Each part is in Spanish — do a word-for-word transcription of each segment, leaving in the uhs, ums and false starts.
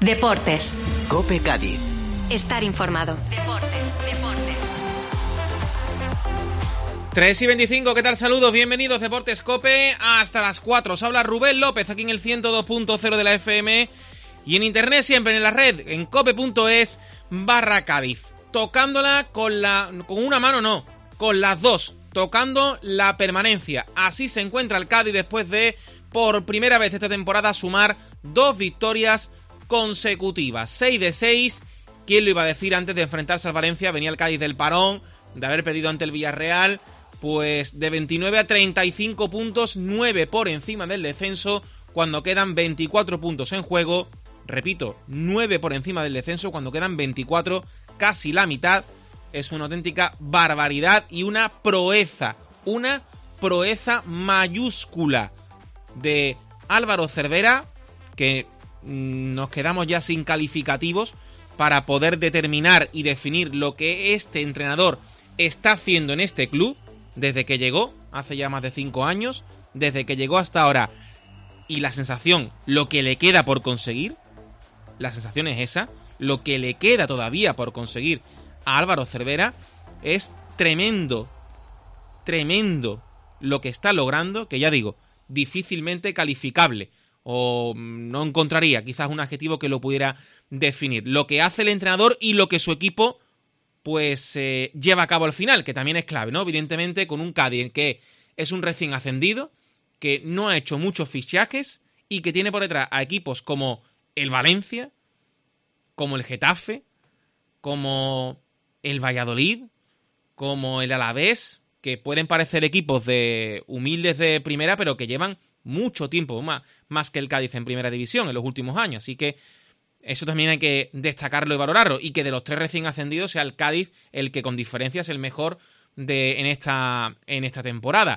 Deportes. COPE Cádiz. Estar informado. Deportes, deportes. tres y veinticinco, ¿qué tal? Saludos, bienvenidos Deportes COPE hasta las cuatro. Os habla Rubén López aquí en el ciento dos punto cero de la F M y en internet siempre en la red, en cope.es barra Cádiz. Tocándola con la con una mano no, con las dos, tocando la permanencia. Así se encuentra el Cádiz después de, por primera vez esta temporada, sumar dos victorias consecutivas. seis de seis. ¿Quién lo iba a decir antes de enfrentarse al Valencia? Venía el Cádiz del parón, de haber perdido ante el Villarreal. Pues de veintinueve a treinta y cinco puntos, nueve por encima del descenso cuando quedan veinticuatro puntos en juego. Repito, nueve por encima del descenso cuando quedan veinticuatro, casi la mitad. Es una auténtica barbaridad y una proeza, una proeza mayúscula de Álvaro Cervera, que mmm, nos quedamos ya sin calificativos para poder determinar y definir lo que este entrenador está haciendo en este club. Desde que llegó, hace ya más de cinco años, desde que llegó hasta ahora, y la sensación, lo que le queda por conseguir, la sensación es esa, lo que le queda todavía por conseguir a Álvaro Cervera es tremendo, tremendo lo que está logrando, que ya digo, difícilmente calificable, o no encontraría quizás un adjetivo que lo pudiera definir. Lo que hace el entrenador y lo que su equipo pues eh, lleva a cabo al final, que también es clave, ¿no? Evidentemente, con un Cádiz que es un recién ascendido, que no ha hecho muchos fichajes y que tiene por detrás a equipos como el Valencia, como el Getafe, como el Valladolid, como el Alavés, que pueden parecer equipos de humildes de primera, pero que llevan mucho tiempo más, más que el Cádiz en primera división en los últimos años. Así que eso también hay que destacarlo y valorarlo, y que de los tres recién ascendidos sea el Cádiz el que con diferencia es el mejor de en esta, en esta temporada.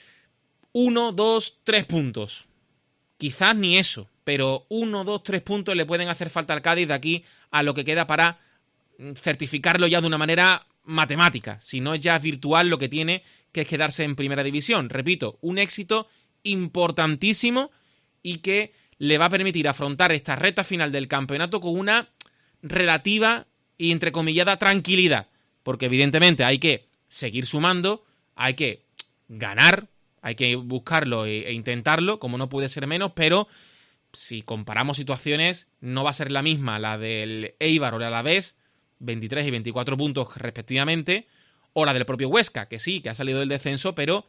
Uno, dos, tres puntos. Quizás ni eso, pero uno, dos, tres puntos le pueden hacer falta al Cádiz de aquí a lo que queda para certificarlo ya de una manera matemática. Si no, ya es virtual lo que tiene, que es quedarse en primera división. Repito, un éxito importantísimo y que le va a permitir afrontar esta recta final del campeonato con una relativa y entrecomillada tranquilidad. Porque evidentemente hay que seguir sumando, hay que ganar, hay que buscarlo e, e intentarlo, como no puede ser menos, pero si comparamos situaciones, no va a ser la misma la del Eibar o el Alavés, veintitrés y veinticuatro puntos respectivamente, o la del propio Huesca, que sí, que ha salido del descenso, pero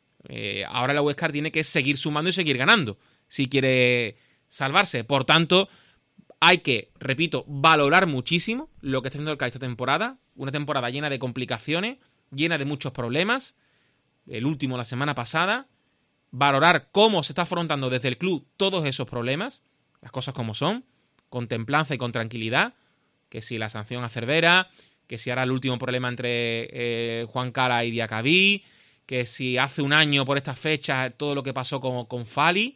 eh, ahora la Huesca tiene que seguir sumando y seguir ganando si quiere salvarse. Por tanto, hay que, repito, valorar muchísimo lo que está haciendo el Cádiz esta temporada. Una temporada llena de complicaciones, llena de muchos problemas. El último la semana pasada. Valorar cómo se está afrontando desde el club todos esos problemas. Las cosas como son. Con templanza y con tranquilidad. Que si la sanción a Cervera, que si ahora el último problema entre eh, Juan Cala y Diacabí, que si hace un año por estas fechas todo lo que pasó con, con Fali.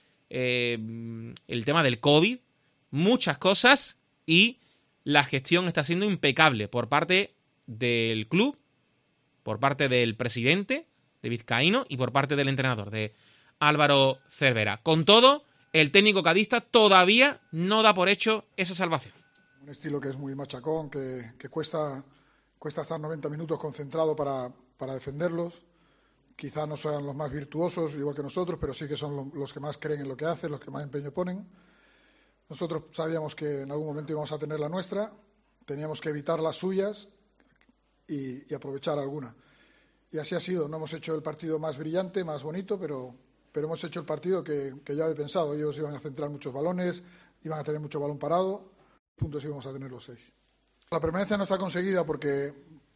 Eh, el tema del COVID, muchas cosas, y la gestión está siendo impecable por parte del club, por parte del presidente de Vizcaíno y por parte del entrenador, de Álvaro Cervera. Con todo, el técnico cadista todavía no da por hecho esa salvación. Un estilo que es muy machacón, que, que cuesta, cuesta estar noventa minutos concentrado para, para defenderlos. Quizá no sean los más virtuosos, igual que nosotros, pero sí que son los que más creen en lo que hacen, los que más empeño ponen. Nosotros sabíamos que en algún momento íbamos a tener la nuestra, teníamos que evitar las suyas y, y aprovechar alguna. Y así ha sido. No hemos hecho el partido más brillante, más bonito, pero, pero hemos hecho el partido que, que ya había pensado. Ellos iban a centrar muchos balones, iban a tener mucho balón parado, puntos íbamos a tener los seis. La permanencia no está conseguida porque...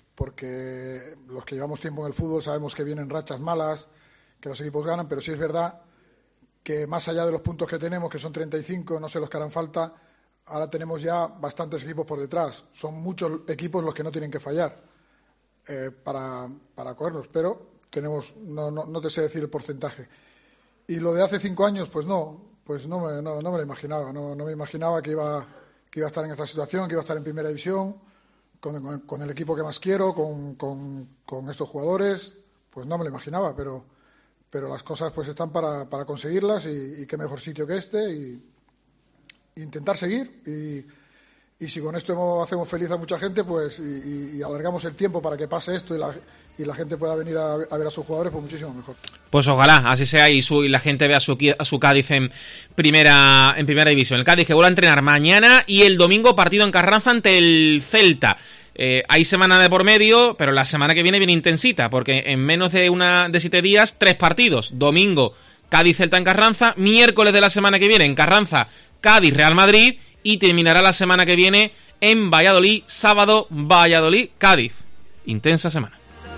porque los que llevamos tiempo en el fútbol sabemos que vienen rachas malas, que los equipos ganan, pero sí es verdad que más allá de los puntos que tenemos, que son treinta y cinco, no sé los que harán falta, ahora tenemos ya bastantes equipos por detrás. Son muchos equipos los que no tienen que fallar eh, para, para cogernos, pero tenemos, no, no, no te sé decir el porcentaje. Y lo de hace cinco años, pues no, pues no me, no, no me lo imaginaba, no, no me imaginaba que iba, que iba a estar en esta situación, que iba a estar en primera división. Con, con, con el equipo que más quiero, con, con, con estos jugadores, pues no me lo imaginaba, pero, pero las cosas pues están para, para conseguirlas y, y qué mejor sitio que este y, intentar seguir y, y si con esto hemos, hacemos feliz a mucha gente, pues y, y, y alargamos el tiempo para que pase esto y la, y la gente pueda venir a, a ver a sus jugadores, pues muchísimo mejor. Pues ojalá, así sea y, su, y la gente vea a su, a su Cádiz en primera, en primera división. El Cádiz que vuelve a entrenar mañana y el domingo partido en Carranza ante el Celta. Eh, hay semana de por medio, pero la semana que viene viene intensita, porque en menos de una de siete días, tres partidos. Domingo, Cádiz-Celta en Carranza. Miércoles de la semana que viene en Carranza, Cádiz-Real Madrid. Y terminará la semana que viene en Valladolid, sábado, Valladolid-Cádiz. Intensa semana.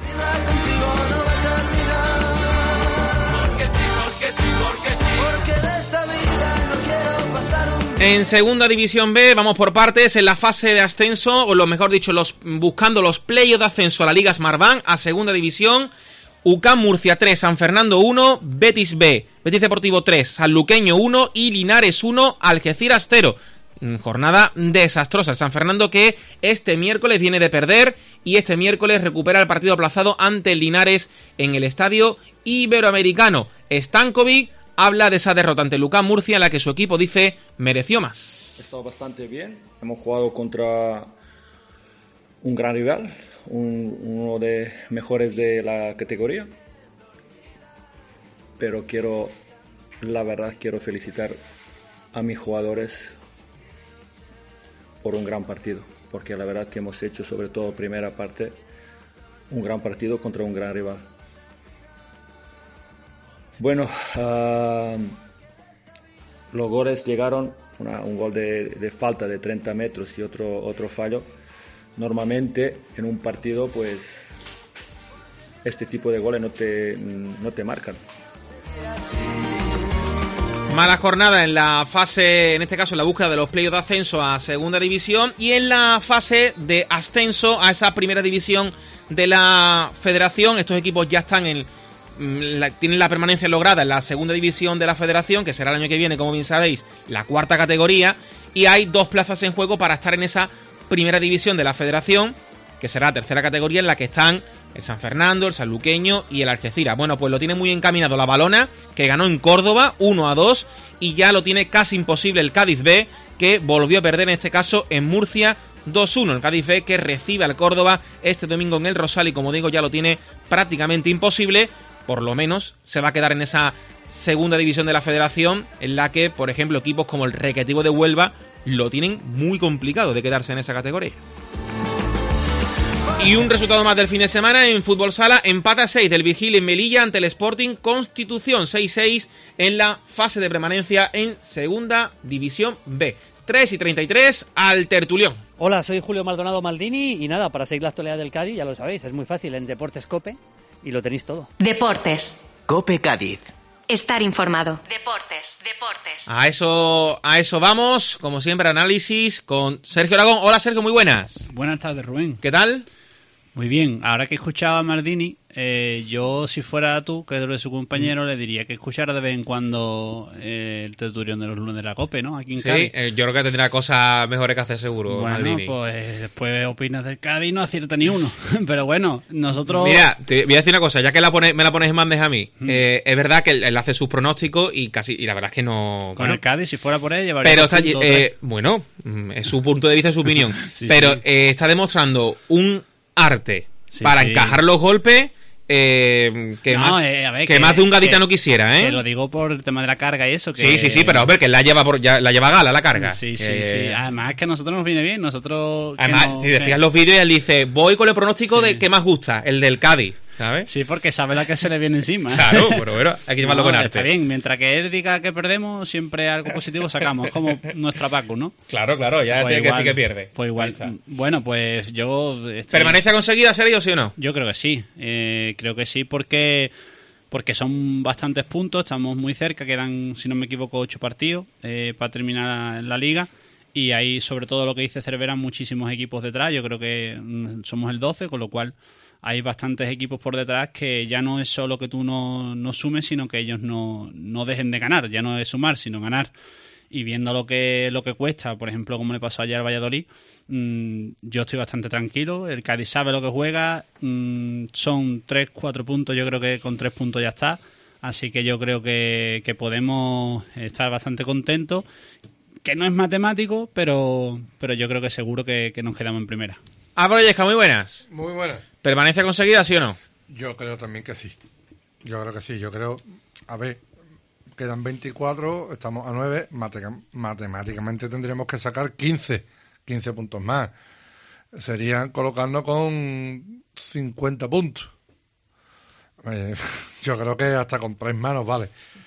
En segunda división B, vamos por partes, en la fase de ascenso, o lo mejor dicho, los buscando los playoffs de ascenso a la Liga Smartbank, a segunda división, U C A M Murcia tres, San Fernando uno, Betis B, Betis Deportivo tres, Sanluqueño uno y Linares uno, Algeciras cero. Jornada desastrosa. El San Fernando que este miércoles viene de perder y este miércoles recupera el partido aplazado ante el Linares en el Estadio Iberoamericano. Stankovic habla de esa derrota ante el U C A M Murcia en la que su equipo dice mereció más. Ha estado bastante bien. Hemos jugado contra un gran rival, un, uno de mejores de la categoría. Pero quiero, la verdad, quiero felicitar a mis jugadores por un gran partido, porque la verdad que hemos hecho, sobre todo primera parte, un gran partido contra un gran rival. Bueno, uh, los goles llegaron, una, un gol de, de falta de treinta metros y otro, otro fallo. Normalmente en un partido, pues, este tipo de goles no te, no te marcan. Mala jornada en la fase, en este caso en la búsqueda de los playoffs de ascenso a segunda división y en la fase de ascenso a esa primera división de la federación. Estos equipos ya están en la, tienen la permanencia lograda en la segunda división de la federación, que será el año que viene, como bien sabéis, la cuarta categoría, y hay dos plazas en juego para estar en esa primera división de la federación, que será la tercera categoría en la que están el San Fernando, el Sanluqueño y el Algeciras. Bueno, pues lo tiene muy encaminado la Valona, que ganó en Córdoba uno a dos, y ya lo tiene casi imposible el Cádiz B, que volvió a perder en este caso en Murcia dos uno. El Cádiz B que recibe al Córdoba este domingo en el Rosal y, como digo, ya lo tiene prácticamente imposible. Por lo menos se va a quedar en esa segunda división de la federación, en la que, por ejemplo, equipos como el Recreativo de Huelva lo tienen muy complicado de quedarse en esa categoría. Y un resultado más del fin de semana en Fútbol Sala, empate a seis del Vigil en Melilla ante el Sporting Constitución, seis seis en la fase de permanencia en Segunda División B. tres y treinta y tres al tertulión. Hola, soy Julio Maldonado Maldini y nada, para seguir la actualidad del Cádiz, ya lo sabéis, es muy fácil, en Deportes Cope y lo tenéis todo. Deportes. Cope Cádiz. Estar informado. Deportes, deportes. A eso, a eso vamos, como siempre, análisis con Sergio Aragón. Hola Sergio, muy buenas. Buenas tardes, Rubén. ¿Qué tal? Muy bien, ahora que escuchaba a Maldini, eh, yo si fuera tú, que eres su compañero, mm. le diría que escuchara de vez en cuando eh, el tertulión de los lunes de la COPE, ¿no? Aquí en sí, Cádiz. Eh, yo creo que tendrá cosas mejores que hacer seguro, bueno, Maldini. Pues después opinas del Cádiz y no acierta ni uno. Pero bueno, nosotros... Mira, te voy a decir una cosa, ya que la pone, me la pones en bandeja a mí, mm. eh, es verdad que él, él hace sus pronósticos y casi y la verdad es que no... Con bueno, el Cádiz, si fuera por él, llevaría... Pero está, eh, bueno, es su punto de vista, su opinión, sí, pero sí. Eh, está demostrando un arte... Sí, para sí. encajar los golpes eh, que, no, más, eh, ver, que, que más de un gaditano que, quisiera, ¿eh? Que lo digo por el tema de la carga y eso. Que, sí, sí, sí, pero a ver, que la lleva por, ya, la lleva gala la carga. Sí, que... sí, sí. Además que a nosotros nos viene bien, nosotros... Además, no, si decías que... los vídeos, él dice, voy con el pronóstico sí. de que más gusta, el del Cádiz, ¿sabes? Sí, porque sabe la que se le viene encima. Claro, pero bueno, hay que llevarlo no, con arte. Está bien, mientras que él diga que perdemos, siempre algo positivo sacamos, es como nuestra Paco, ¿no? Claro, claro, ya pues tiene igual, que decir que pierde. Pues igual, bueno, pues yo... Estoy... ¿Permanencia conseguida, Sergio, sí o no? Yo creo que sí, eh, creo que sí, porque... porque son bastantes puntos, estamos muy cerca, quedan, si no me equivoco, ocho partidos eh, para terminar la liga, y hay, sobre todo lo que dice Cervera, muchísimos equipos detrás. Yo creo que somos el doce, con lo cual hay bastantes equipos por detrás que ya no es solo que tú no, no sumes, sino que ellos no, no dejen de ganar, ya no es sumar, sino ganar. Y viendo lo que lo que cuesta, por ejemplo, como le pasó ayer al Valladolid, mmm, yo estoy bastante tranquilo. El Cádiz sabe lo que juega, mmm, son tres, cuatro puntos, yo creo que con tres puntos ya está. Así que yo creo que, que podemos estar bastante contentos. que no es matemático, pero, pero yo creo que seguro que, que nos quedamos en primera. Álvaro Yesca, muy buenas. Muy buenas. ¿Permanencia conseguida, sí o no? Yo creo también que sí. Yo creo que sí. Yo creo... A ver, quedan veinticuatro, estamos a nueve. Mate- matemáticamente tendríamos que sacar quince. quince puntos más. Serían colocarnos con cincuenta puntos. Eh, yo creo que hasta con tres manos vale.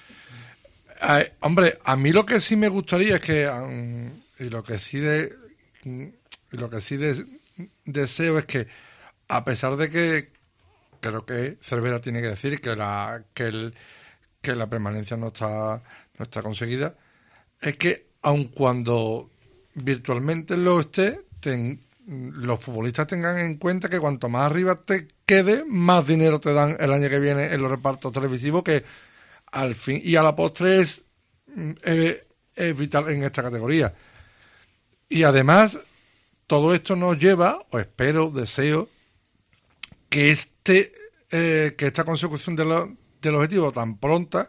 Eh, hombre, a mí lo que sí me gustaría es que... Um, y lo que sí de... Y lo que sí de, deseo es que, a pesar de que creo que Cervera tiene que decir que la que el, que la permanencia no está no está conseguida, es que aun cuando virtualmente lo esté, ten, los futbolistas tengan en cuenta que cuanto más arriba te quede, más dinero te dan el año que viene en los repartos televisivos, que al fin y a la postre es, es, es vital en esta categoría. Y además, todo esto nos lleva, o espero, deseo, que este eh, que esta consecución de lo, del objetivo tan pronta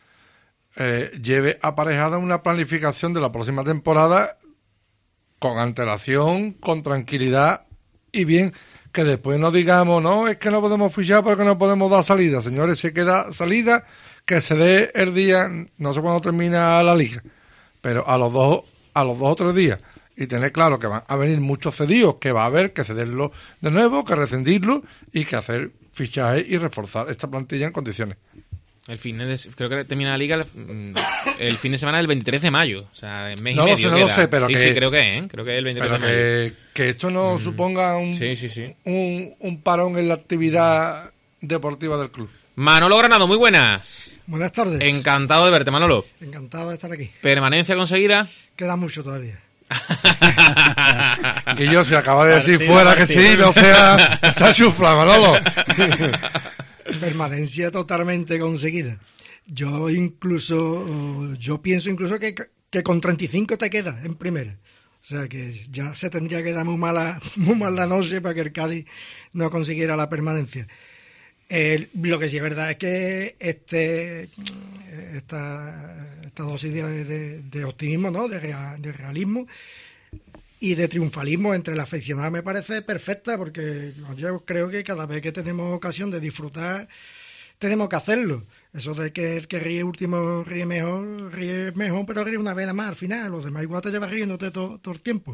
eh, lleve aparejada una planificación de la próxima temporada con antelación, con tranquilidad y bien, que después no digamos, no, es que no podemos fichar porque no podemos dar salida. Señores, si queda salida, que se dé el día, no sé cuándo termina la liga, pero a los dos, a los dos o tres días. Y tener claro que van a venir muchos cedidos, que va a haber que cederlo de nuevo, que rescindirlo y que hacer fichajes y reforzar esta plantilla en condiciones. El fin de, creo que termina la liga el, el fin de semana del veintitrés de mayo. O sea, en mes no y lo medio sé, no queda. lo sé, pero sí, que... Sí, creo que, ¿eh? Creo que es el veintitrés pero de mayo. Que, que esto no mm. suponga un, sí, sí, sí. Un, un parón en la actividad deportiva del club. Manolo Granado, muy buenas. Buenas tardes. Encantado de verte, Manolo. Encantado de estar aquí. ¿Permanencia conseguida? Queda mucho todavía. Que yo se acaba de decir partido, fuera partido. Que sí, no sea esa chufla, Manolo. Permanencia totalmente conseguida. Yo incluso, yo pienso incluso que, que con treinta y cinco te quedas en primera. O sea que ya se tendría que dar muy mala, muy mala noche para que el Cádiz no consiguiera la permanencia. Eh, lo que sí es verdad es que este esta, esta dosis de, de, de optimismo, ¿no? de, real, de realismo y de triunfalismo entre la aficionada me parece perfecta, porque yo creo que cada vez que tenemos ocasión de disfrutar tenemos que hacerlo. Eso de que el que ríe último ríe mejor, ríe mejor, pero ríe una vez nada más al final. Los demás igual te llevas riéndote todo, todo el tiempo.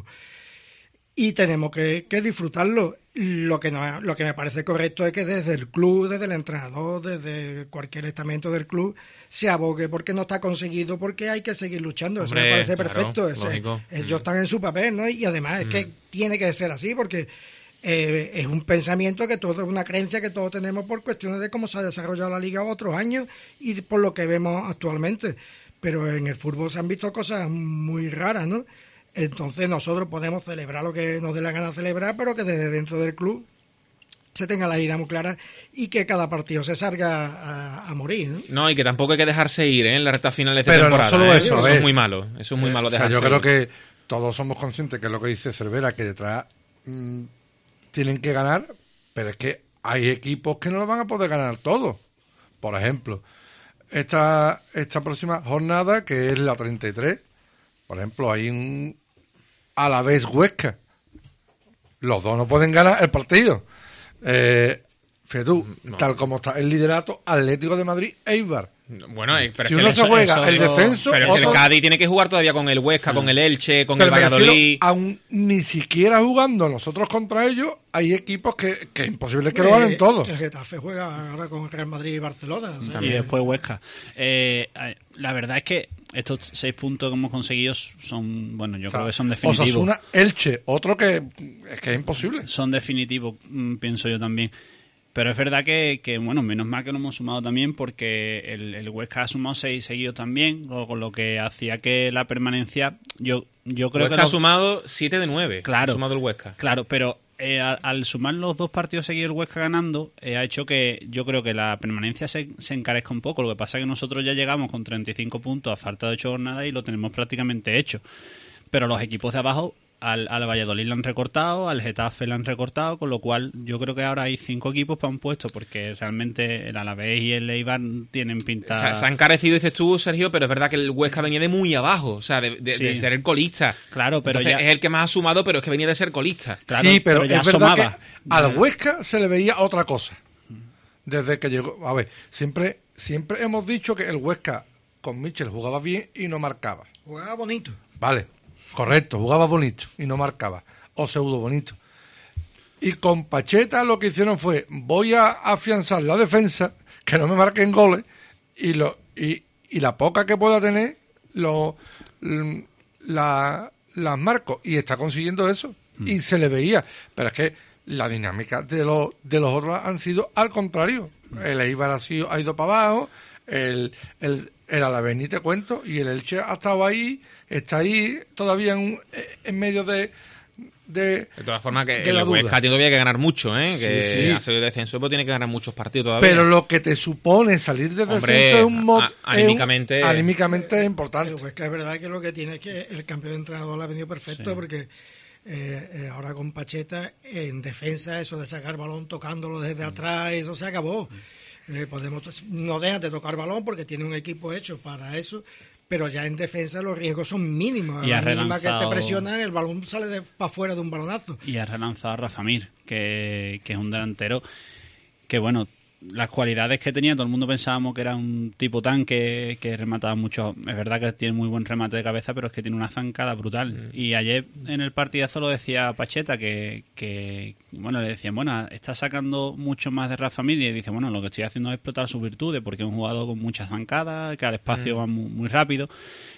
Y tenemos que, que disfrutarlo. Lo que no, lo que me parece correcto es que desde el club, desde el entrenador, desde cualquier estamento del club, se abogue porque no está conseguido, porque hay que seguir luchando. Hombre, eso me parece claro, perfecto. Ese, ellos están en su papel, ¿no? Y además es mm. que tiene que ser así, porque eh, es un pensamiento que todo, es una creencia que todos tenemos por cuestiones de cómo se ha desarrollado la liga otros años y por lo que vemos actualmente. Pero en el fútbol se han visto cosas muy raras, ¿no? Entonces nosotros podemos celebrar lo que nos dé la gana celebrar, pero que desde dentro del club se tenga la idea muy clara y que cada partido se salga a, a morir, ¿no? No, y que tampoco hay que dejarse ir, ¿eh? En la recta final de esta pero temporada. No solo ¿eh? eso, eso es es muy malo. Eso es muy malo dejarse o sea, yo creo ir. Que todos somos conscientes que es lo que dice Cervera, que detrás mmm, tienen que ganar, pero es que hay equipos que no lo van a poder ganar todos. Por ejemplo, esta, esta próxima jornada, que es la treinta y tres, por ejemplo, hay un Alavés Huesca. Los dos no pueden ganar el partido. Eh, fíjate tú, no. Tal como está el liderato Atlético de Madrid, Eibar. Bueno, pero si es uno que se juega eso, el descenso, pero otro... el Cádiz tiene que jugar todavía con el Huesca, con el Elche, con pero el Valladolid. Aún ni siquiera jugando nosotros contra ellos, hay equipos que, que es imposible que eh, lo ganen todos. El Getafe juega ahora con Real Madrid y Barcelona. O sea, y después Huesca. Eh, la verdad es que estos seis puntos que hemos conseguido son, bueno, yo o sea, creo que son definitivos. Osasuna, Elche, otro que es que es imposible. Son definitivos, pienso yo también. Pero es verdad que, que, bueno, menos mal que no hemos sumado también, porque el, el Huesca ha sumado seis seguidos también, con lo que hacía que la permanencia, yo yo creo Huesca que... ha sumado siete de nueve, claro, ha sumado el Huesca. Claro, pero eh, al, al sumar los dos partidos seguidos el Huesca ganando, eh, ha hecho que yo creo que la permanencia se, se encarezca un poco. Lo que pasa es que nosotros ya llegamos con treinta y cinco puntos a falta de ocho jornadas y lo tenemos prácticamente hecho. Pero los equipos de abajo al, al Valladolid le han recortado, al Getafe le han recortado, con lo cual yo creo que ahora hay cinco equipos para un puesto, porque realmente el Alavés y el Eibar tienen pinta... Se, se han encarecido, dices tú, Sergio, pero es verdad que el Huesca venía de muy abajo, o sea, de, de, sí. de ser el colista. Claro, pero Entonces, ya... es el que más ha sumado, pero es que venía de ser colista. Claro, sí, pero, pero ya es verdad asomaba. que al Huesca se le veía otra cosa. Desde que llegó... A ver, siempre, siempre hemos dicho que el Huesca con Michel jugaba bien y no marcaba. Jugaba bonito. Vale, correcto, jugaba bonito y no marcaba, o pseudo bonito. Y con Pacheta lo que hicieron fue, voy a afianzar la defensa, que no me marquen goles, y lo y, y la poca que pueda tener, lo la, las marco, y está consiguiendo eso, mm. y se le veía, pero es que la dinámica de los de los otros han sido al contrario. Mm. El Eibar ha, sido, ha ido para abajo, el... el el Alavés ni te cuento, y el Elche ha estado ahí, está ahí todavía en, en medio de, de de todas formas que el Huesca tiene todavía que ganar mucho, ¿eh? Que sí, sí. ha salido de descenso, pero tiene que ganar muchos partidos todavía. Pero lo que te supone salir de descenso Hombre, es un mod, a, anímicamente, es un, anímicamente es importante. El Huesca es verdad que lo que tiene es que el cambio de entrenador le ha venido perfecto, sí. porque eh, eh, ahora con Pacheta en defensa, eso de sacar balón tocándolo desde mm. atrás, eso se acabó. Mm. Eh, podemos no dejan de tocar balón porque tiene un equipo hecho para eso, pero ya en defensa los riesgos son mínimos. A y la relanzado... mínima que te presionan, el balón sale para afuera de un balonazo. Y ha relanzado a Rafa Mir, que, que es un delantero que, bueno, las cualidades que tenía, todo el mundo pensábamos que era un tipo tanque que remataba mucho. Es verdad que tiene muy buen remate de cabeza, pero es que tiene una zancada brutal. Mm. Y ayer en el partidazo lo decía Pacheta, que, que bueno, le decían, bueno, está sacando mucho más de Rafa Mir, y dice, bueno, lo que estoy haciendo es explotar sus virtudes, porque es un jugador con muchas zancadas, que al espacio mm. va muy, muy rápido.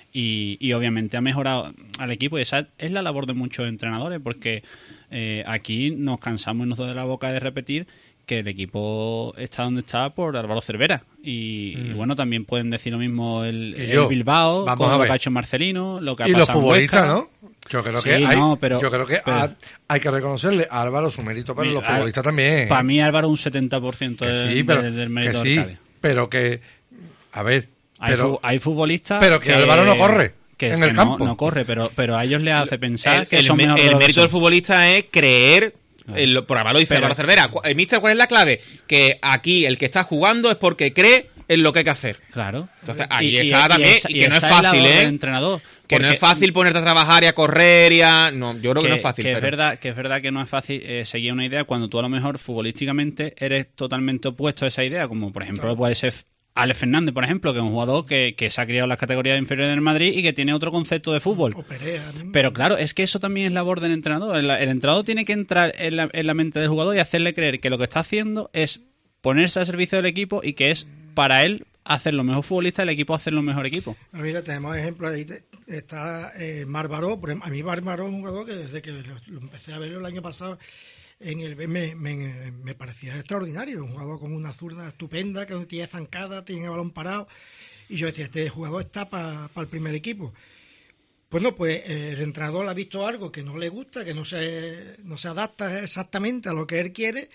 Y, y obviamente ha mejorado al equipo, y esa es la labor de muchos entrenadores, porque eh, aquí nos cansamos y nos duele la boca de repetir que el equipo está donde está por Álvaro Cervera. Y, mm. y bueno, también pueden decir lo mismo el, el Bilbao, con lo que ha hecho Marcelino, lo que ha y pasado los futbolistas, en ¿no? Yo creo sí, que hay, no, pero, yo creo que pero, ha, hay que reconocerle a Álvaro su mérito, pero mira, los futbolistas también. Para mí Álvaro un setenta por ciento que del, sí, pero, del, del mérito que sí, del Cádiz. Pero que, a ver... Hay, pero, fu hay futbolistas... Pero que, que Álvaro no corre. Que, en que el no, campo. no corre, pero, pero a ellos les hace pensar el, que el, son el, el mérito del futbolista es creer... El, por ahora lo dice Álvaro Cervera. El míster, ¿cuál es la clave? Que aquí el que está jugando es porque cree en lo que hay que hacer. Claro. Entonces ahí y, está y, también, y, esa, y que y no es fácil, ¿eh? Entrenador, que porque, no es fácil ponerte a trabajar y a correr y a... No, yo creo que, que no es fácil. Que, pero... es verdad, que es verdad que no es fácil eh, seguir una idea cuando tú a lo mejor futbolísticamente eres totalmente opuesto a esa idea, como por ejemplo claro. puede ser Alex Fernández, por ejemplo, que es un jugador que, que se ha criado en las categorías inferiores del Madrid y que tiene otro concepto de fútbol. Pero claro, es que eso también es labor del entrenador. El, el entrenador tiene que entrar en la, en la mente del jugador y hacerle creer que lo que está haciendo es ponerse al servicio del equipo y que es para él hacer lo mejor futbolista, el equipo hacer lo mejor equipo. Mira, tenemos ejemplos ahí. Está eh, Marc Baró. A mí Marc Baró es un jugador que desde que lo, lo empecé a ver el año pasado en el B me, me, me parecía extraordinario, un jugador con una zurda estupenda, que tiene zancada, tiene el balón parado, y yo decía, este jugador está para pa el primer equipo. Bueno, pues eh, el entrenador ha visto algo que no le gusta, que no se, no se adapta exactamente a lo que él quiere,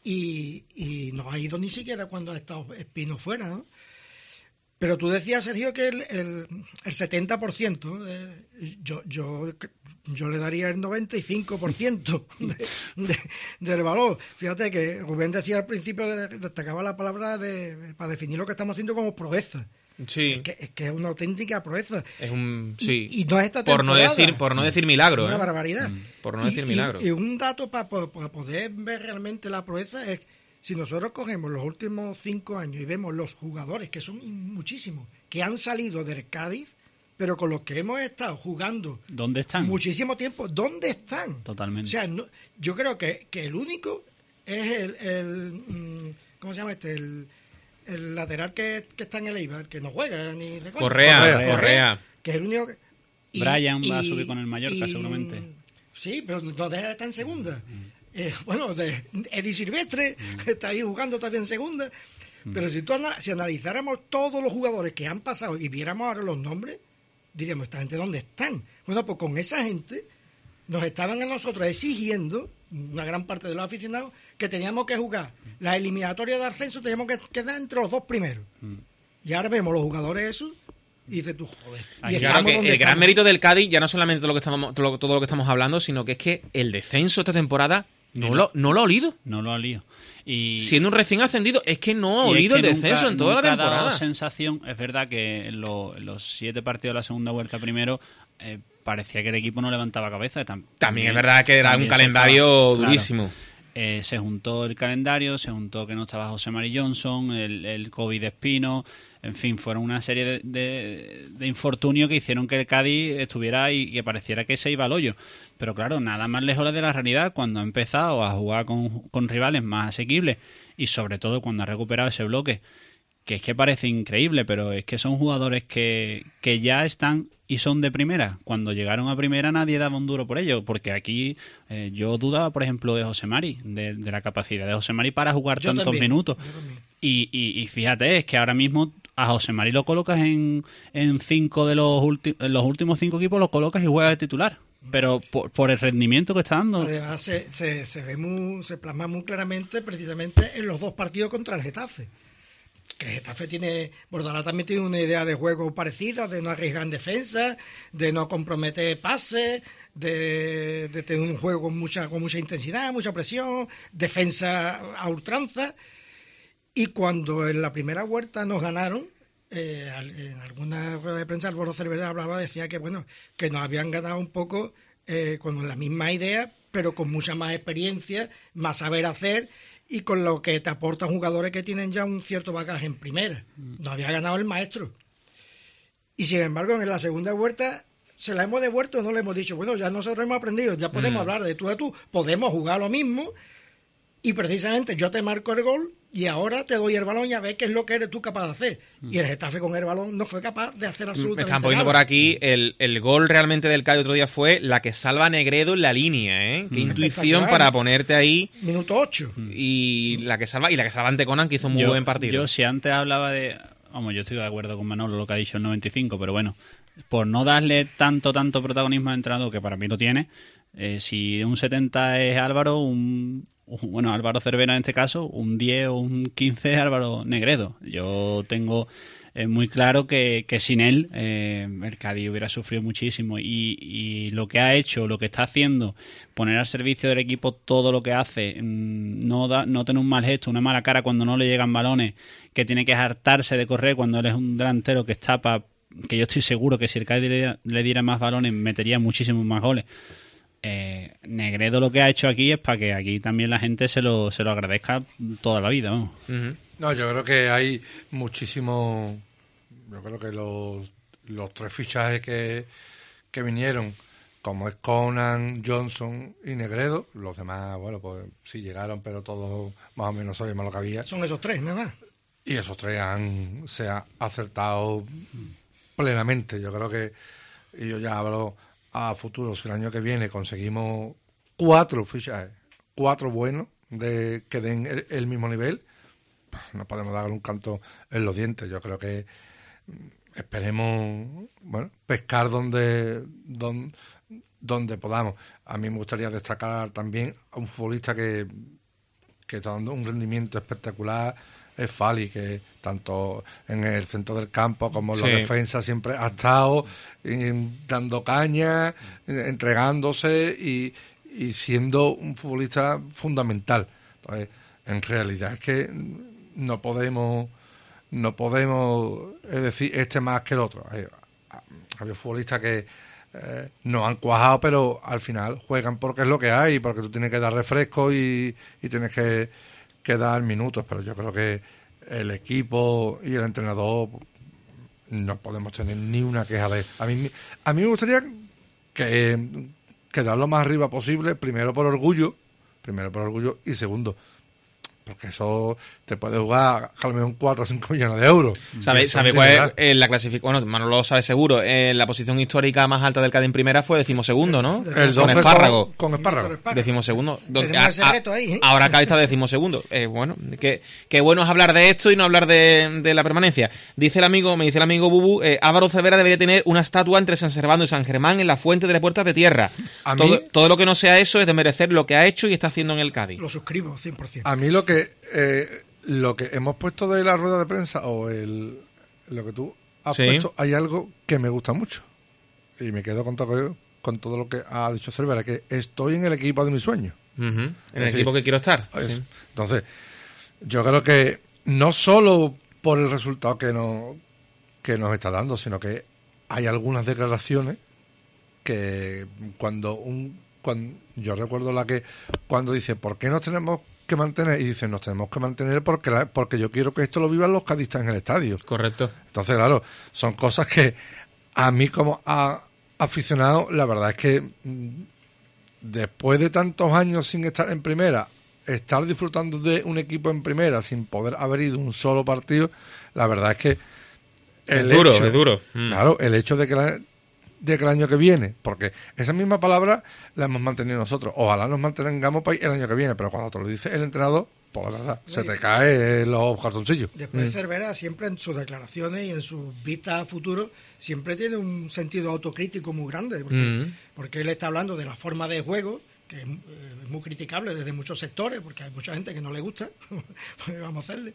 y, y no ha ido ni siquiera cuando ha estado Espino fuera, ¿no? Pero tú decías, Sergio, que el, el, el setenta por ciento, de, yo, yo, yo le daría el noventa y cinco por ciento de, de, del valor. Fíjate que Rubén decía al principio, destacaba la palabra de, para definir lo que estamos haciendo como proeza. Sí. Es que es, que es una auténtica proeza. Es un, sí. Y, y no es esta por no decir Por no decir milagro. Una ¿eh? barbaridad. Mm. Por no decir y, milagro. Y, y un dato para pa, pa poder ver realmente la proeza es... Si nosotros cogemos los últimos cinco años y vemos los jugadores, que son muchísimos, que han salido del Cádiz, pero con los que hemos estado jugando ¿dónde están? Muchísimo tiempo, ¿dónde están? Totalmente. O sea, no, yo creo que, que el único es el, el ¿cómo se llama este? El, el lateral que, que está en el Eibar, que no juega ni de Correa, Correa, Correa. Que es el único que... Y, Brian y, va a subir con el Mallorca, y, seguramente. Sí, pero no deja de estar en segunda. Mm. Eh, bueno, de Eddie Silvestre, mm. que está ahí jugando también en segunda. Mm. Pero si, tú, si analizáramos todos los jugadores que han pasado y viéramos ahora los nombres, diríamos, ¿esta gente dónde están? Bueno, pues con esa gente nos estaban a nosotros exigiendo, una gran parte de los aficionados, que teníamos que jugar la eliminatoria de ascenso, teníamos que quedar entre los dos primeros. Mm. Y ahora vemos los jugadores esos y dices tú, joder. Ay, y claro que el donde gran estamos. mérito del Cádiz ya no solamente todo lo que estamos todo lo, todo lo que estamos hablando, sino que es que el descenso esta temporada no, lo, no lo ha olido. No lo ha olido. Y siendo un recién ascendido, es que no ha y olido es que el nunca- descenso en toda la nunca ha temporada. dado sensación, es verdad que en, lo- en los siete partidos de la segunda vuelta primero eh, parecía que el equipo no levantaba cabeza. Tam- También es verdad que era un también se calendario estaba- claro. durísimo. Eh, se juntó el calendario, se juntó que no estaba José Mari Johnson, el, el COVID de Espino, en fin, fueron una serie de, de, de infortunios que hicieron que el Cádiz estuviera y que pareciera que se iba al hoyo. Pero claro, nada más lejos de la realidad cuando ha empezado a jugar con, con rivales más asequibles y sobre todo cuando ha recuperado ese bloque, que es que parece increíble, pero es que son jugadores que, que ya están y son de primera. Cuando llegaron a primera nadie daba un duro por ello, porque aquí eh, yo dudaba, por ejemplo, de José Mari, de, de la capacidad de José Mari para jugar Yo tantos también, minutos. yo también. Y, y, y fíjate, es que ahora mismo a José Mari lo colocas en, en cinco de los, ulti- en los últimos cinco equipos, lo colocas y juega de titular. Pero por, por el rendimiento que está dando. Además, se, se, se ve muy, se plasma muy claramente precisamente en los dos partidos contra el Getafe. Que el Getafe tiene, Bordalás también tiene una idea de juego parecida, de no arriesgar en defensa, de no comprometer pases, de, de tener un juego con mucha, con mucha intensidad, mucha presión, defensa a ultranza. Y cuando en la primera vuelta nos ganaron, eh, en alguna rueda de prensa Álvaro Cervera hablaba, decía que bueno, que nos habían ganado un poco eh, con la misma idea, pero con mucha más experiencia, más saber hacer y con lo que te aportan jugadores que tienen ya un cierto bagaje en primera. Nos había ganado el maestro. Y sin embargo, en la segunda vuelta, ¿se la hemos devuelto o no le hemos dicho? Bueno, ya nosotros hemos aprendido, ya podemos Mm. hablar de tú a tú, podemos jugar lo mismo y precisamente yo te marco el gol y ahora te doy el balón y a ver qué es lo que eres tú capaz de hacer. Y el Getafe con el balón no fue capaz de hacer Me absolutamente están poniendo nada. por aquí el, el gol realmente del Cádiz otro día fue la que salva a Negredo en la línea, ¿eh? Qué intuición Espectacular. para ponerte ahí Minuto ocho. y la que salva y la que salva ante Conan que hizo un muy yo, buen partido. Yo si antes hablaba de... Vamos, yo estoy de acuerdo con Manolo lo que ha dicho el noventa y cinco, pero bueno, por no darle tanto, tanto protagonismo al entrenador, que para mí lo tiene, eh, si un setenta es Álvaro, un, un- bueno, Álvaro Cervera en este caso, un diez o un quince es Álvaro Negredo. Yo tengo eh, muy claro que, que sin él eh, el Cádiz hubiera sufrido muchísimo y, y lo que ha hecho, lo que está haciendo, poner al servicio del equipo todo lo que hace, mm, no, da, no tener un mal gesto, una mala cara cuando no le llegan balones, que tiene que hartarse de correr cuando él es un delantero que está para... que yo estoy seguro que si el Cádiz le diera, le diera más balones metería muchísimos más goles. Eh, Negredo lo que ha hecho aquí es para que aquí también la gente se lo, se lo agradezca toda la vida, vamos. Ujú. No, yo creo que hay muchísimo. Yo creo que los, los tres fichajes que, que vinieron, como es Conan, Johnson y Negredo, los demás, bueno, pues sí llegaron, pero todos más o menos sabíamos lo que había. Son esos tres, nada más. Y esos tres han se ha acertado plenamente. Yo creo que, y yo ya hablo a futuro, si el año que viene conseguimos cuatro fichajes, cuatro buenos, de que den el, el mismo nivel, pues no podemos dar un canto en los dientes. Yo creo que mm, esperemos, bueno, pescar donde, donde, donde podamos. A mí me gustaría destacar también a un futbolista que, que está dando un rendimiento espectacular, es Fali, que tanto en el centro del campo como en Sí. la defensa siempre ha estado eh, dando caña, eh, entregándose y, y siendo un futbolista fundamental. Entonces, en realidad es que no podemos no podemos es decir este más que el otro. Hay, hay futbolistas que eh, no han cuajado, pero al final juegan porque es lo que hay, porque tú tienes que dar refresco y, y tienes que que dar minutos, pero yo creo que el equipo y el entrenador no podemos tener ni una queja de él. A mí, a mí me gustaría que quedar lo más arriba posible, primero por orgullo, primero por orgullo y segundo, porque eso te puede jugar a lo mejor cuatro o cinco millones de euros. ¿Sabe, Eso sabe es cuál es verdad. eh, la clasificación? Bueno, Manolo lo sabe seguro. Eh, la posición histórica más alta del Cádiz en primera fue decimosegundo, ¿no? El con doce Espárrago. Con, con Espárrago. Decimosegundo. Donde- Tenemos a- ese a- reto ahí, ¿eh? Ahora Cádiz está decimosegundo. Eh, bueno, qué, qué bueno es hablar de esto y no hablar de, de la permanencia. Dice el amigo, me dice el amigo Bubu, eh, Álvaro Cervera debería tener una estatua entre San Servando y San Germán en la fuente de las Puertas de Tierra. A mí- todo, todo lo que no sea eso es de merecer lo que ha hecho y está haciendo en el Cádiz. Lo suscribo, cien por ciento. A mí lo que eh, lo que hemos puesto de la rueda de prensa o el lo que tú has Sí. puesto, hay algo que me gusta mucho. Y me quedo con todo, con todo lo que ha dicho Cervera, que estoy en el equipo de mis sueños. Uh-huh. En el Es equipo decir, que quiero estar. Es- Sí. Entonces, yo creo que no solo por el resultado que nos, que nos está dando, sino que hay algunas declaraciones que cuando un cuando yo recuerdo la que cuando dice ¿por qué nos tenemos que mantener? Y dice nos tenemos que mantener porque la- porque yo quiero que esto lo vivan los cadistas en el estadio. Correcto. Entonces, claro, son cosas que a mí como a, aficionado, la verdad es que mm, después de tantos años sin estar en primera, estar disfrutando de un equipo en primera sin poder haber ido un solo partido, la verdad es que Es duro, es duro. Mm. Claro, el hecho de que, la- de que el año que viene, porque esa misma palabra la hemos mantenido nosotros, ojalá nos mantengamos pa- el año que viene, pero cuando te lo dice el entrenador, pues la verdad, se te caen los calzoncillos. Después Cervera siempre en sus declaraciones y en sus vistas a futuro siempre tiene un sentido autocrítico muy grande, porque, Mm. porque él está hablando de la forma de juego, que es, eh, es muy criticable desde muchos sectores, porque hay mucha gente que no le gusta, pues vamos a hacerle.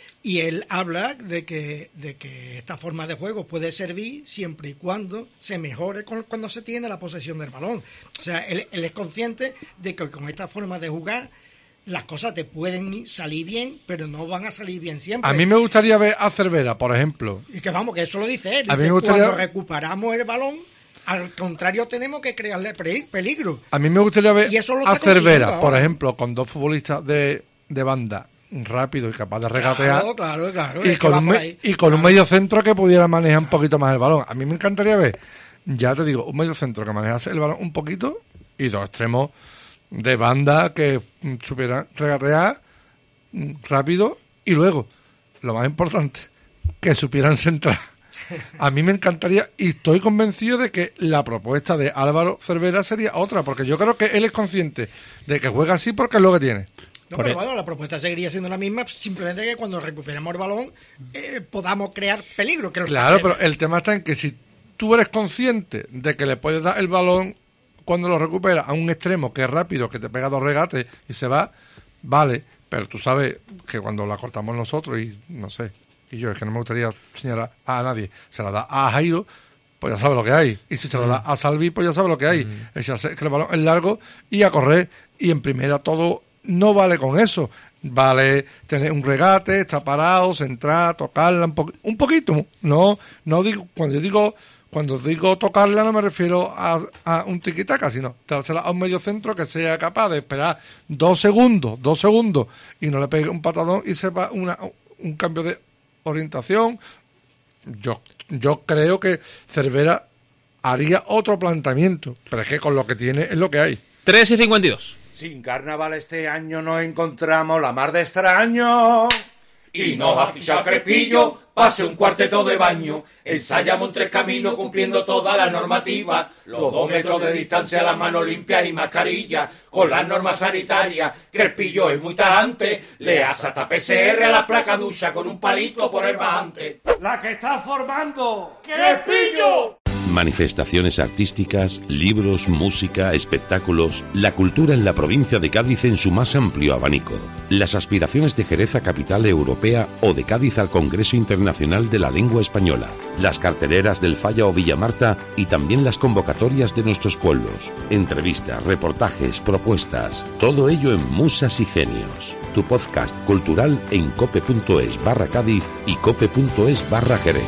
Y él habla de que, de que esta forma de juego puede servir siempre y cuando se mejore con, cuando se tiene la posesión del balón. O sea, él, él es consciente de que con esta forma de jugar las cosas te pueden salir bien, pero no van a salir bien siempre. A mí me gustaría ver a Cervera, por ejemplo. Y que vamos, que eso lo dice él. A mí Dice, me gustaría- cuando recuperamos el balón, al contrario tenemos que crearle peri- peligro. A mí me gustaría ver Y eso lo a está consiguiendo Cervera, ahora. por ejemplo, con dos futbolistas de, de banda rápido y capaz de regatear. Claro, claro, claro. Y es que con, va un, por me- ahí. y con un Claro. medio centro que pudiera manejar un poquito más el balón. A mí me encantaría ver, ya te digo, un medio centro que manejase el balón un poquito y dos extremos de banda que mm, supieran regatear mm, rápido y luego, lo más importante, que supieran centrar. A mí me encantaría y estoy convencido de que la propuesta de Álvaro Cervera sería otra, porque yo creo que él es consciente de que juega así porque es lo que tiene. No, Por pero el- bueno, la propuesta seguiría siendo la misma, simplemente que cuando recuperemos el balón eh, podamos crear peligro. Que lo Claro, que- pero el tema está en que si tú eres consciente de que le puedes dar el balón cuando lo recuperas a un extremo que es rápido, que te pega dos regates y se va, vale, pero tú sabes que cuando la cortamos nosotros y no sé, y yo es que no me gustaría señalar a nadie, se la da a Jairo, pues ya sabe lo que hay, y si se la da a Salvi, pues ya sabe lo que hay, echarse que el balón es largo y a correr, y en primera todo no vale con eso. Vale tener un regate, estar parado, centrar, tocarla un, po- un poquito. No, no digo, cuando yo digo, cuando digo tocarla no me refiero a, a un tiquitaca, sino dársela a un medio centro que sea capaz de esperar dos segundos, dos segundos, y no le pegue un patadón y sepa una, un cambio de orientación. Yo, yo creo que Cervera haría otro planteamiento, pero es que con lo que tiene es lo que hay. tres y cincuenta y dos. Sin carnaval este año nos encontramos la mar de extraño. Y nos ha fichado Crespillo, pase un cuarteto de baño. Ensayamos un tres caminos cumpliendo toda la normativa. Los dos metros de distancia, las manos limpias y mascarilla. Con las normas sanitarias, Crespillo es muy tajante. Le hace hasta P C R a la placa ducha con un palito por el bajante. ¡La que está formando! ¡Crespillo! Manifestaciones artísticas, libros, música, espectáculos, la cultura en la provincia de Cádiz en su más amplio abanico. Las aspiraciones de Jerez a capital europea o de Cádiz al Congreso Internacional de la Lengua Española. Las carteleras del Falla o Villamarta y también las convocatorias de nuestros pueblos. Entrevistas, reportajes, propuestas. Todo ello en Musas y Genios. Tu podcast cultural en cope.es barra Cádiz y cope.es barra Jerez.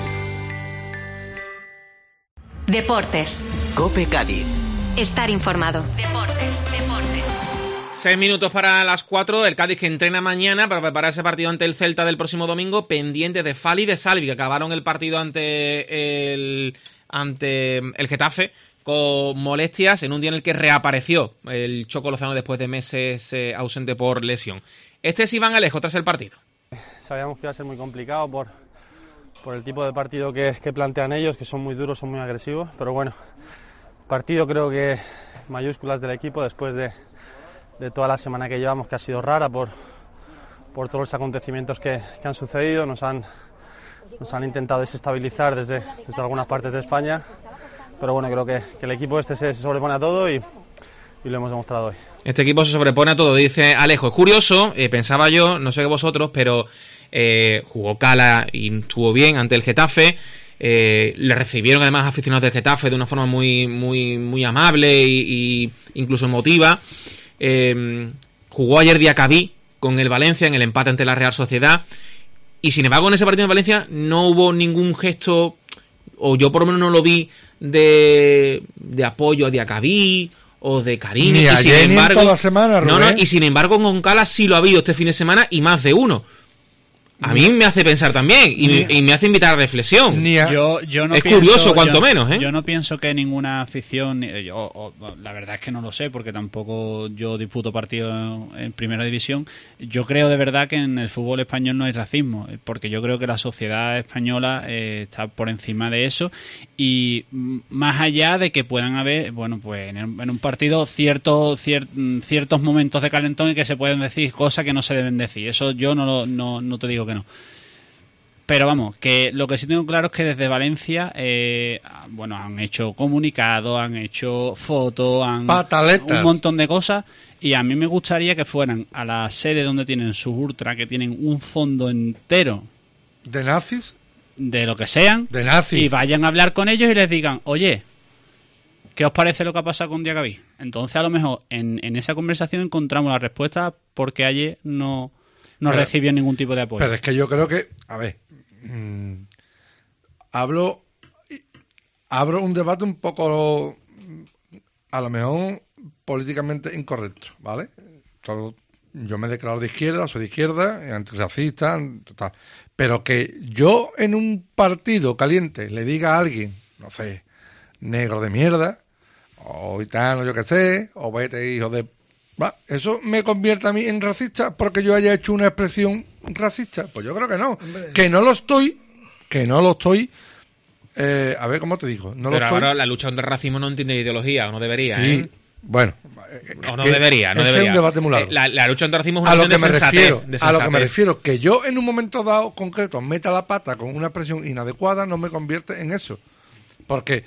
Deportes. Cope Cádiz. Estar informado. Deportes, deportes. Seis minutos para las cuatro. El Cádiz que entrena mañana para preparar ese partido ante el Celta del próximo domingo, pendiente de Fali y de Salvi, que acabaron el partido ante el, ante el Getafe con molestias en un día en el que reapareció el Choco Lozano después de meses eh, ausente por lesión. Este es Iván Alejo tras el partido. Sabíamos que iba a ser muy complicado por, por el tipo de partido que, que plantean ellos, que son muy duros, son muy agresivos, pero bueno, partido creo que mayúsculas del equipo después de, de toda la semana que llevamos, que ha sido rara por, por todos los acontecimientos que, que han sucedido. Nos han, nos han intentado desestabilizar desde, desde algunas partes de España, pero bueno, creo que, que el equipo este se, se sobrepone a todo y, y lo hemos demostrado hoy. Este equipo se sobrepone a todo, dice Alejo. Es curioso, eh, pensaba yo, no sé qué vosotros, pero eh, jugó Cala y estuvo bien ante el Getafe. Eh, le recibieron además aficionados del Getafe de una forma muy muy muy amable y, y incluso emotiva. Eh, jugó ayer Diacabí con el Valencia en el empate ante la Real Sociedad, y sin embargo en ese partido en Valencia no hubo ningún gesto, o yo por lo menos no lo vi, de, de apoyo a Diacabí o de cariño. Ni y ayer sin embargo, ni en toda la semana, no, Rubén. no, y sin embargo en Moncala sí lo ha habido este fin de semana, y más de uno. A mí me hace pensar también y, Ni, y me hace invitar a reflexión. Ni a, Yo, yo no es pienso, curioso, cuanto yo, menos, ¿eh? Yo no pienso que ninguna afición, yo, o, o, la verdad es que no lo sé, porque tampoco yo disputo partidos en, en primera división. Yo creo de verdad que en el fútbol español no hay racismo, porque yo creo que la sociedad española eh, está por encima de eso, y más allá de que puedan haber, bueno, pues en, el, en un partido ciertos cier, ciertos momentos de calentón y que se pueden decir cosas que no se deben decir. Eso yo no, lo, no, no te digo que no. Pero vamos, que lo que sí tengo claro es que desde Valencia, eh, bueno, han hecho comunicados, han hecho fotos, han Pataletas. un montón de cosas, y a mí me gustaría que fueran a la sede donde tienen sus ultras, que tienen un fondo entero ¿De nazis? de lo que sean, De nazis. y vayan a hablar con ellos y les digan, oye, ¿qué os parece lo que ha pasado con Diacabí? Entonces a lo mejor en, en esa conversación encontramos la respuesta porque ayer no, no pero, recibió ningún tipo de apoyo. Pero es que yo creo que, a ver, mmm, hablo, abro un debate un poco, a lo mejor políticamente incorrecto, ¿vale? Todo, yo me declaro de izquierda, soy de izquierda, antirracista, total. Pero que yo en un partido caliente le diga a alguien, no sé, negro de mierda, o gitano, yo qué sé, o vete, hijo de... Va, ¿eso me convierte a mí en racista porque yo haya hecho una expresión racista? Pues yo creo que no. Hombre. Que no lo estoy, que no lo estoy... Eh, a ver, ¿cómo te digo? No Pero lo estoy... ahora la lucha contra el racismo no entiende ideología, o no debería, sí, ¿eh? Bueno... O no debería, no ese debería. Es un debate muy largo. La, la lucha contra el racismo es una a lo cuestión que de me sensatez, refiero, de a lo que me sensatez. refiero, que yo en un momento dado concreto meta la pata con una expresión inadecuada no me convierte en eso. Porque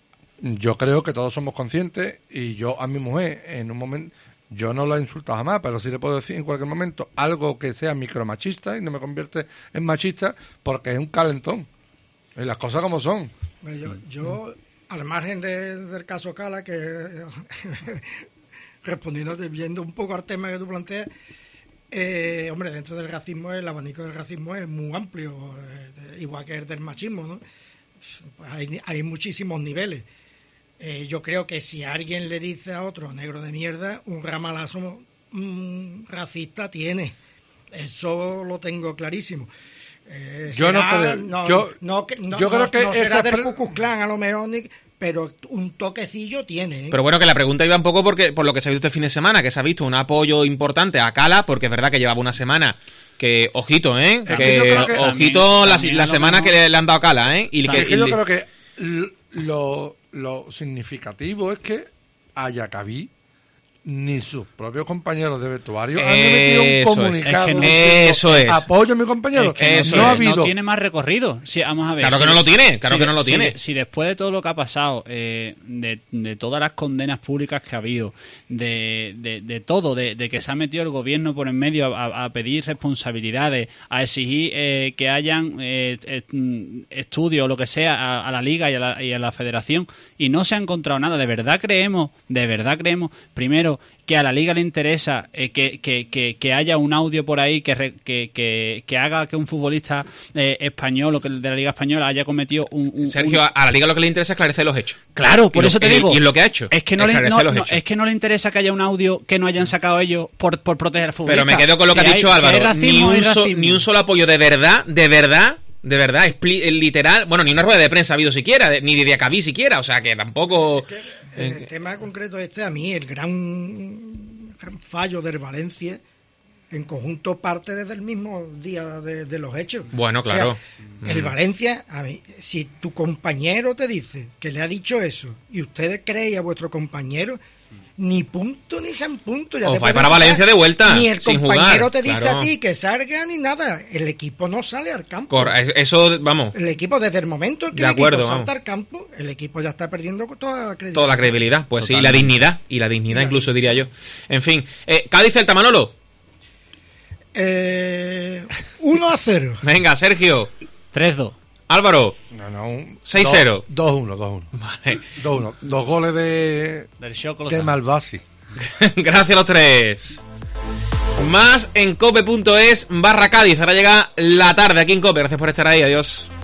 yo creo que todos somos conscientes, y yo a mi mujer en un momento, yo no la he insultado jamás, pero sí le puedo decir en cualquier momento algo que sea micromachista y no me convierte en machista porque es un calentón. Y las cosas como son. Yo, yo al margen de, del caso Cala, que respondiendo, viendo un poco al tema que tú planteas, eh, hombre, dentro del racismo, el abanico del racismo es muy amplio, eh, igual que el del machismo, ¿no? Pues hay, hay muchísimos niveles. Eh, yo creo que si alguien le dice a otro negro de mierda, un ramalazo mm, racista tiene. Eso lo tengo clarísimo. Eh, yo será, no creo. No, yo, no, no, yo creo no, que no será esa del pre- Ku Klux Klan a lo mejor, ni, pero un toquecillo tiene. ¿eh? Pero bueno, que la pregunta iba un poco porque por lo que se ha visto este fin de semana, que se ha visto un apoyo importante a Cala, porque es verdad que llevaba una semana que, ojito, ¿eh? Es que, que yo creo que ojito también, la, también la a lo semana mejor- que le, le han dado a Cala, ¿eh? Y que, Es que y yo le- creo que l- lo, lo significativo es que a Diacabí ni sus propios compañeros de vestuario han emitido un Eso es. comunicado Es que no- diciendo, eso es. apoyo a mi compañero. Es que Eso no, no ha es. habido. no tiene más recorrido. Sí, vamos a ver. Claro si que no de- lo tiene, claro si que de- no lo si tiene. de- Si después de todo lo que ha pasado, eh, de, de todas las condenas públicas que ha habido, de, de, de todo, de, de que se ha metido el gobierno por en medio a, a pedir responsabilidades, a exigir eh, que hayan eh, eh, estudios o lo que sea a, a la Liga y a la, y a la Federación, y no se ha encontrado nada. De verdad creemos, de verdad creemos, primero, que a la Liga le interesa eh, que, que, que, que haya un audio por ahí que, re, que, que, que haga que un futbolista eh, español o que de la Liga Española haya cometido un... un Sergio, un... a la Liga lo que le interesa es esclarecer los hechos. Claro, por Y lo- eso te y- digo. Y es lo que ha hecho. Es que no, le, esclarecer no, los no, hechos. es que no le interesa que haya un audio que no hayan sacado ellos por, por proteger al futbolista. Pero me quedo con lo que Si ha hay- dicho si hay Álvaro. racismo, Ni hay un, so- racismo. ni un solo apoyo de verdad, de verdad, de verdad, expli- eh, literal. Bueno, ni una rueda de prensa ha habido siquiera, de- ni de Diacabí siquiera. O sea que tampoco. Es que, en el tema concreto este, a mí, el gran fallo del Valencia, en conjunto, parte desde el mismo día de, de los hechos. Bueno, O sea, claro. el Mm. Valencia, a mí, si tu compañero te dice que le ha dicho eso y ustedes creéis a vuestro compañero, ni punto ni san punto. Ya O te vai puedes para quitar, Valencia de vuelta, Ni el sin compañero jugar, te dice claro. a ti que salga ni nada. El equipo no sale al campo. Cor- Eso, vamos. El equipo, desde el momento que De el acuerdo, equipo vamos. salta al campo, el equipo ya está perdiendo toda la credibilidad. Toda la credibilidad, pues sí, y la Totalmente. dignidad. Y la dignidad, incluso diría yo. En fin. Eh, Cádiz Celta, Manolo. Eh, uno a cero. Venga, Sergio. tres dos. Álvaro. No, no, un seis cero. dos uno, dos uno. Vale. dos uno. Dos goles de... Del Choco de Malvasi. Gracias a los tres. Más en cope punto es barra Cádiz. Ahora llega la tarde aquí en Cope. Gracias por estar ahí. Adiós.